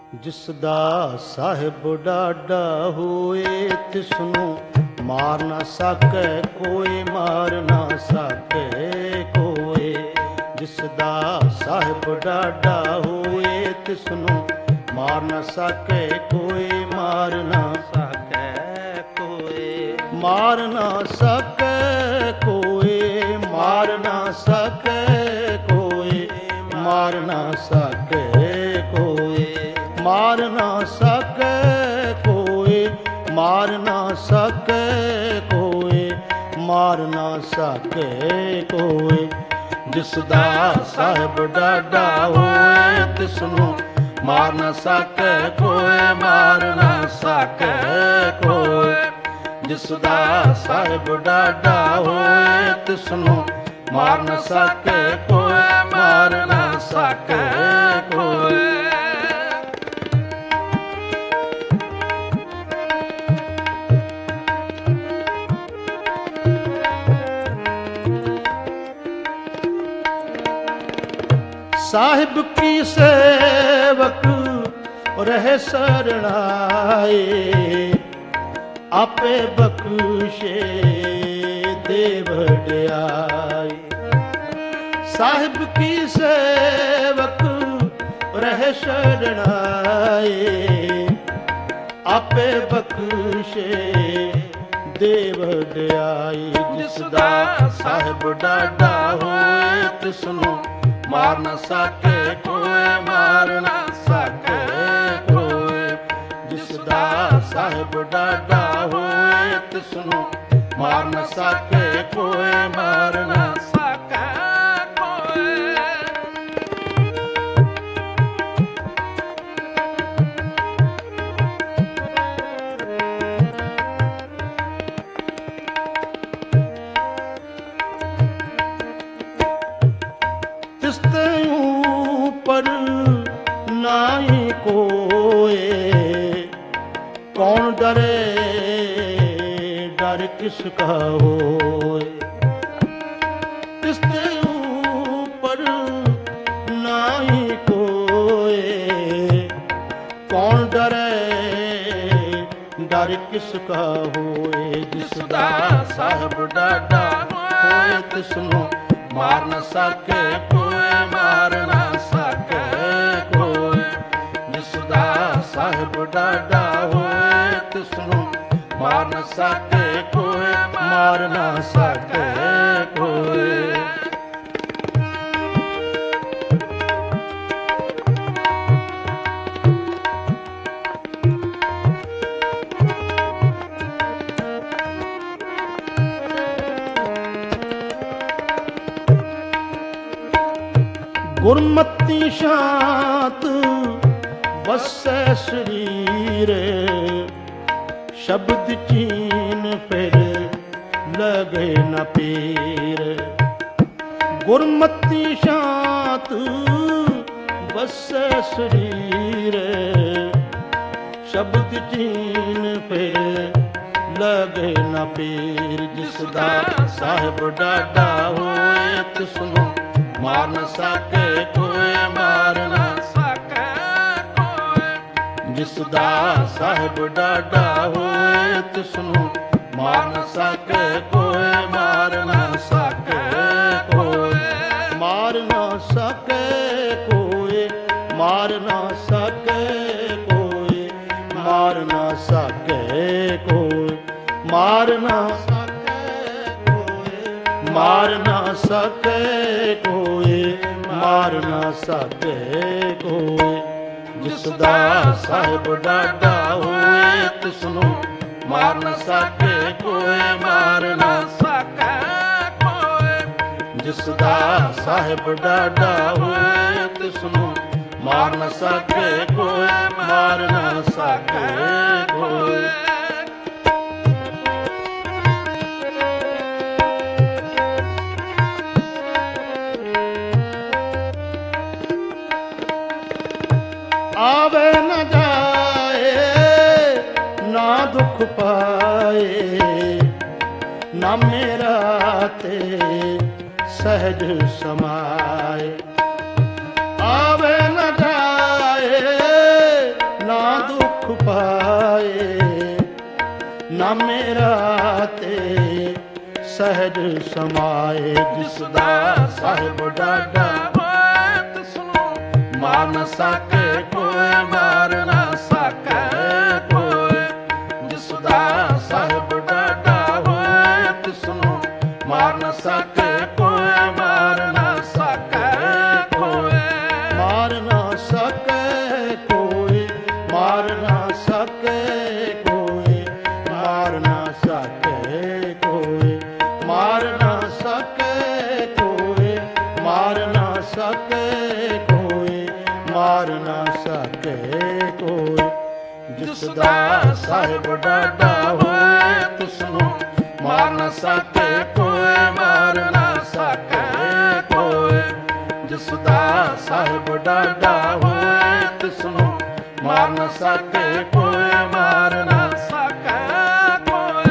ਜਿਸ ਦਾ ਸਾਹਿਬ ਡਾਢਾ ਹੋਏ ਤਿਸਨੂੰ ਮਾਰ ਨਾ ਸਕੈ ਕੋਈ, ਮਾਰ ਨਾ ਸਕੈ ਕੋਈ। ਜਿਸ ਦਾ ਸਾਹਿਬ ਡਾਢਾ ਹੋਏ ਤਿਸਨੂੰ ਮਾਰ ਨਾ ਸਕੈ ਕੋਈ, ਮਾਰ ਨਾ ਸਕੈ ਕੋਈ। ਮਾਰ ਨਾ ਸਕੈ ਕੋਈ, ਮਾਰ ਨਾ ਸਕੈ ਕੋਈ, ਮਾਰ ਨਾ ਸਕੈ ਕੋਈ। ਮਾਰ ਨਾ ਸਕੈ ਕੋਈ, ਮਾਰ ਨਾ ਸਕੈ ਕੋਈ, ਮਾਰ ਨਾ ਸਕੈ ਕੋਈ। ਜਿਸ ਦਾ ਸਾਹਿਬ ਡਾਢਾ ਹੋਏ ਤਿਸਨੂੰ ਮਾਰ ਨਾ ਸਕੈ ਕੋਈ, ਮਾਰ ਨਾ ਸਕੈ ਕੋਈ। ਜਿਸ ਦਾ ਸਾਹਿਬ ਡਾਢਾ ਹੋਏ ਤਿਸਨੂੰ ਮਾਰ ਨਾ ਸਕੈ ਕੋਈ, ਮਾਰ ਨਾ ਸਕੈ ਕੋਈ। ਸਾਹਿਬ ਕੀ ਸੇਵਕ ਰਹਿ ਸਰਣਾਏ, ਆਪੇ ਬਖਸ਼ੇ ਦੇ ਵਡਿਆਈ। ਸਾਹਿਬ ਕੀ ਸੇਵਕ ਰਹਿ ਸਰਣਾਏ, ਆਪੇ ਬਖਸ਼ੇ ਦੇ ਵਡਿਆਈ। ਜਿਸ ਦਾ ਸਾਹਿਬ ਡਾਢਾ ਹੋਏ ਤਿਸਨੂੰ ਮਾਰ ਨਾ ਸਕੈ ਕੋਈ, ਮਾਰ ਨਾ ਸਕੈ ਕੋਈ। ਜਿਸ ਦਾ ਸਾਹਿਬ ਡਾਢਾ ਹੋਏ ਤਿਸਨੂੰ ਮਾਰ ਨਾ ਸਕੈ ਕੋਈ, ਮਾਰ ਨਾ ਸਕੈ ਕੋਈ। ਤਿਸ ਤੇ ਊਪਰ ਨਾਹੀ ਕੋਏ, ਕੌਣ ਡਰੇ ਡਰ ਕਿਸ ਕਾ ਹੋਏ। ਤਿਸ ਤੇ ਊਪਰ ਨਾਹੀ ਕੋਏ, ਕੌਣ ਡਰੇ ਡਰ ਕਿਸ ਕਾ ਹੋਏ। ਜਿਸ ਦਾ ਸਾਹਿਬ ਡਾਢਾ ਹੋਏ ਤਿਸਨੂੰ ਮਾਰ ਨਾ ਸਕੈ ਕੋਈ, ਮਾਰ ਨਾ ਸਕੈ ਕੋਈ। ਜਿਸ ਦਾ ਸਾਹਿਬ ਡਾਢਾ ਹੋਏ ਤਿਸਨੂੰ ਮਾਰ ਨਾ ਸਕੈ ਕੋਈ, ਮਾਰ ਨਾ ਸਕੈ ਕੋਈ। ਗੁਰਮਤਿ ਸ਼ਾਂਤ ਵਸੈ ਸਰੀਰ, ਸ਼ਬਦ ਚੀਨ ਫਿਰ ਲਗੇ ਨ ਪੀਰ। ਗੁਰਮਤਿ ਸ਼ਾਂਤ ਵਸੈ ਸਰੀਰ, ਸ਼ਬਦ ਚੀਨ ਫਿਰ ਲਗੇ ਨ ਪੀਰ। ਜਿਸ ਦਾ ਸਾਹਿਬ ਡਾਢਾ ਹੋਏ ਤਿਸਨੂੰ ਮਾਰ ਨਾ ਸਕੈ ਕੋਈ, ਮਾਰ ਨਾ ਸਕੈ ਕੋਈ। ਜਿਸ ਦਾ ਸਾਹਿਬ ਡਾਢਾ ਹੋਏ ਤਿਸਨੂੰ ਮਾਰ ਨਾ ਸਕੈ ਕੋਈ, ਮਾਰ ਨਾ ਸਕੈ ਕੋਈ। ਮਾਰ ਨਾ ਸਕੈ ਕੋਈ, ਮਾਰ ਨਾ ਸਕੈ ਕੋਈ, ਮਾਰ ਨਾ ਸਕੈ ਕੋਈ। ਮਾਰ ਨਾ ਮਾਰ ਨਾ ਸਕੈ ਕੋਈ, ਮਾਰ ਨਾ ਸਕੈ ਕੋਈ। ਜਿਸ ਦਾ ਸਾਹਿਬ ਡਾਢਾ ਹੋਏ ਤਿਸਨੂੰ ਮਾਰ ਨਾ ਸਕੈ ਕੋਈ, ਮਾਰ ਨਾ ਸਕੈ ਕੋਈ। ਜਿਸ ਦਾ ਸਾਹਿਬ ਡਾਢਾ ਹੋਏ ਤਿਸਨੂੰ ਮਾਰ ਨਾ ਸਕੈ ਕੋਈ, ਮਾਰ ਨਾ ਸਕੈ ਕੋਈ। ਆਵੇ ਨ ਜਾਏ ਨਾ ਦੁਖ ਪਾਏ, ਨਾ ਮੇਰਾ ਤੇ ਸਹਿਜ ਸਮਾਏ। ਆਵੇ ਨ ਜਾਏ ਮੇਰਾ ਤੇ ਸਹਿਜ ਸਮਾਏ। ਜਿਸ ਦਾ ਸਾਹਿਬ ਡਾਢਾ ਹੋਏ ਤਿਸਨੂੰ ਮਾਰ ਨਾ ਸਕੇ ਕੋਇ, ਮਾਰ ਨਾ ਸਕੇ ਕੋਇ। ਜਿਸ ਦਾ ਸਾਹਿਬ ਡਾਢਾ ਹੋਏ ਤਿਸਨੂੰ ਮਾਰ ਨਾ ਸਕੇ ਕੋਇ, ਮਾਰ ਨਾ ਸਕੇ ਕੋਇ। ਮਾਰ ਨਾ ਸਕੇ ਕੋਈ, ਮਾਰ ਨਾ ਸਕੇ ਕੋਈ, ਮਾਰ ਨਾ ਸਕੇ ਕੋਈ, ਮਾਰ ਨਾ ਸਕੇ ਕੋਈ, ਮਾਰ ਨਾ ਸਕੇ ਕੋਈ, ਮਾਰ ਨਾ ਸਕੇ ਕੋਈ। ਜਿਸ ਦਾ ਸਾਹਿਬ ਡਾਢਾ ਹੋਏ ਤਿਸਨੂੰ ਮਾਰ ਨਾ ਸਕੇ ਕੋਇ, ਮਾਰ ਨਾ ਸਕੇ ਕੋਇ। ਜਿਸ ਦਾ ਸਾਹਿਬ ਡਾਢਾ ਹੋਏ ਤਿਸਨੂੰ ਮਾਰ ਨਾ ਸਕੇ ਕੋਇ, ਮਾਰ ਨਾ ਸਕੇ ਕੋਇ।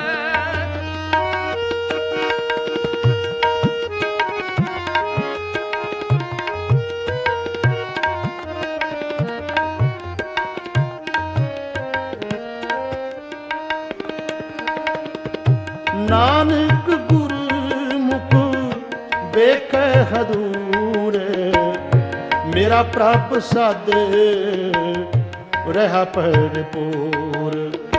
ਨਾਨਕ ਗੁਰਮੁਖ ਵੇਖੈ ਹਦੂਰ, ਮੇਰਾ ਪ੍ਰਭ ਸਦ ਰਹਿ ਭਰਪੂਰ।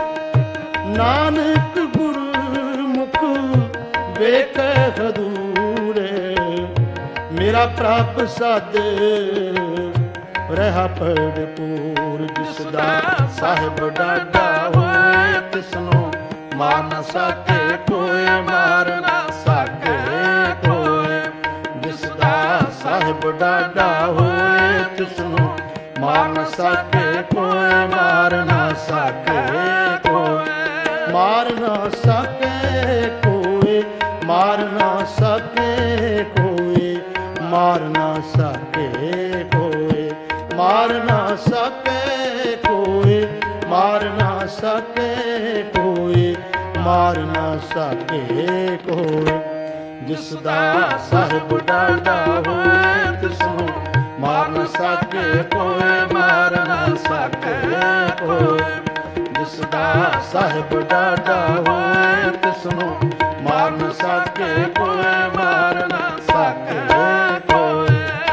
ਨਾਨਕ ਗੁਰਮੁਖ ਵੇਖੈ ਹਦੂਰ, ਮੇਰਾ ਪ੍ਰਭ ਸਦ ਰਹਿ ਭਰਪੂਰ। ਜਿਸ ਦਾ ਸਾਹਿਬ ਡਾਢਾ ਹੋਏ ਤਿਸਨੂੰ ਮਾਰ ਨਾ ਸਕੇ ਕੋਇ, ਮਾਰ ਨਾ ਸਕੇ ਕੋਇ। ਜਿਸ ਦਾ ਸਾਹਿਬ ਡਾਢਾ ਹੋਏ ਤਿਸਨੂੰ ਮਾਰ ਨਾ ਸਕੇ ਕੋਇ, ਮਾਰ ਨਾ ਸਕੇ ਕੋਇ। ਮਾਰ ਨਾ ਸਕੇ ਕੋਈ, ਮਾਰ ਨਾ ਸਕੇ ਕੋਈ, ਮਾਰ ਨਾ ਸਕੇ ਕੋਈ, ਮਾਰ ਨਾ ਸਕੇ ਕੋਈ, ਮਾਰ ਨਾ ਸਕੇ ਕੋਈ, ਮਾਰ ਨਾ ਸਕੇ ਕੋਈ। ਜਿਸ ਦਾ ਸਾਹਿਬ ਡਾਢਾ ਹੋਏ ਤਿਸਨੂੰ ਮਾਰ ਨਾ ਸਕੇ ਕੋਇ, ਮਾਰ ਨਾ ਸਕੇ ਕੋਇ। ਜਿਸ ਦਾ ਸਾਹਿਬ ਡਾਢਾ ਹੋਏ ਤਿਸਨੂੰ ਮਾਰ ਨਾ ਸਕੇ ਕੋਇ, ਮਾਰ ਨਾ ਸਕੇ ਕੋਇ।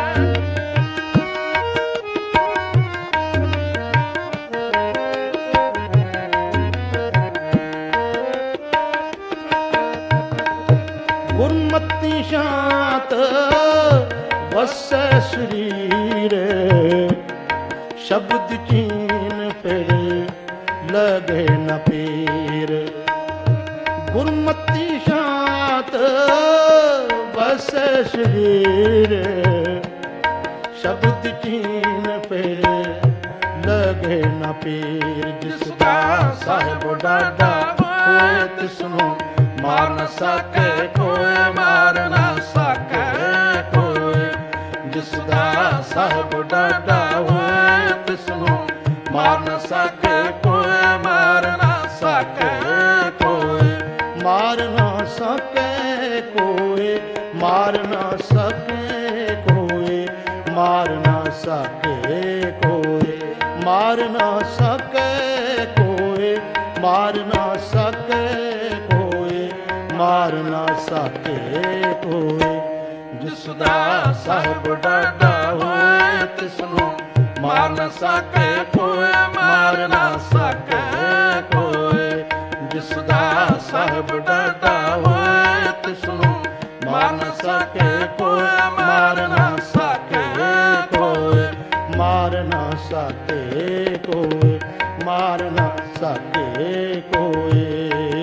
ਗੁਰਮਤਿ ਸ਼ਾਂਤ ਵਸੈ ਸਰੀਰ, ਸ਼ਬਦ ਚੀਨ ਫਿਰ ਲਗੇ ਨ ਪੀਰ। ਗੁਰਮਤਿ ਸ਼ਾਂਤ ਵਸੈ ਸਰੀਰ, ਸ਼ਬਦ ਚੀਨ ਫਿਰ ਲਗੇ ਨ ਪੀਰ। ਜਿਸ ਦਾ ਸਾਹਿਬ ਡਾਢਾ ਹੋਏ ਤਿਸਨੂੰ ਮਾਰ ਨਾ ਸਕੇ ਕੋਇ, ਮਾਰ ਨਾ ਸਕੇ ਕੋਇ। ਜਿਸ ਦਾ ਸਾਹਿਬ ਡਾਢਾ ਹੋਏ ਤਿਸਨੂੰ ਮਾਰ ਨਾ ਸਕੇ ਕੋਇ, ਮਾਰ ਨਾ ਸਕੇ ਕੋਇ। ਮਾਰ ਨਾ ਸਕੇ ਕੋਈ, ਮਾਰ ਨਾ ਸਕੇ ਕੋਈ, ਮਾਰ ਨਾ ਸਕੇ ਕੋਈ, ਮਾਰ ਨਾ ਸਕੇ ਕੋਈ, ਮਾਰ ਨਾ ਸਕੇ ਕੋਈ, ਮਾਰ ਨਾ ਸਕੇ ਕੋਈ। ਜਿਸ ਦਾ ਸਾਹਿਬ ਡਾਢਾ ਹੋਏ ਤਿਸਨੂੰ ਮਾਰ ਨਾ ਸਕੇ ਕੋਇ, ਮਾਰ ਨਾ ਸਕੇ ਕੋਇ। ਜਿਸ ਦਾ ਸਾਹਿਬ ਡਾਢਾ ਹੋਏ ਤਿਸਨੂੰ ਮਾਰ ਨਾ ਸਕੇ ਕੋਇ, ਮਾਰ ਨਾ ਸਕੇ ਕੋਇ, ਮਾਰ ਨਾ ਸਕੇ ਕੋਇ, ਮਾਰ ਨਾ ਸਕੇ ਕੋਇ।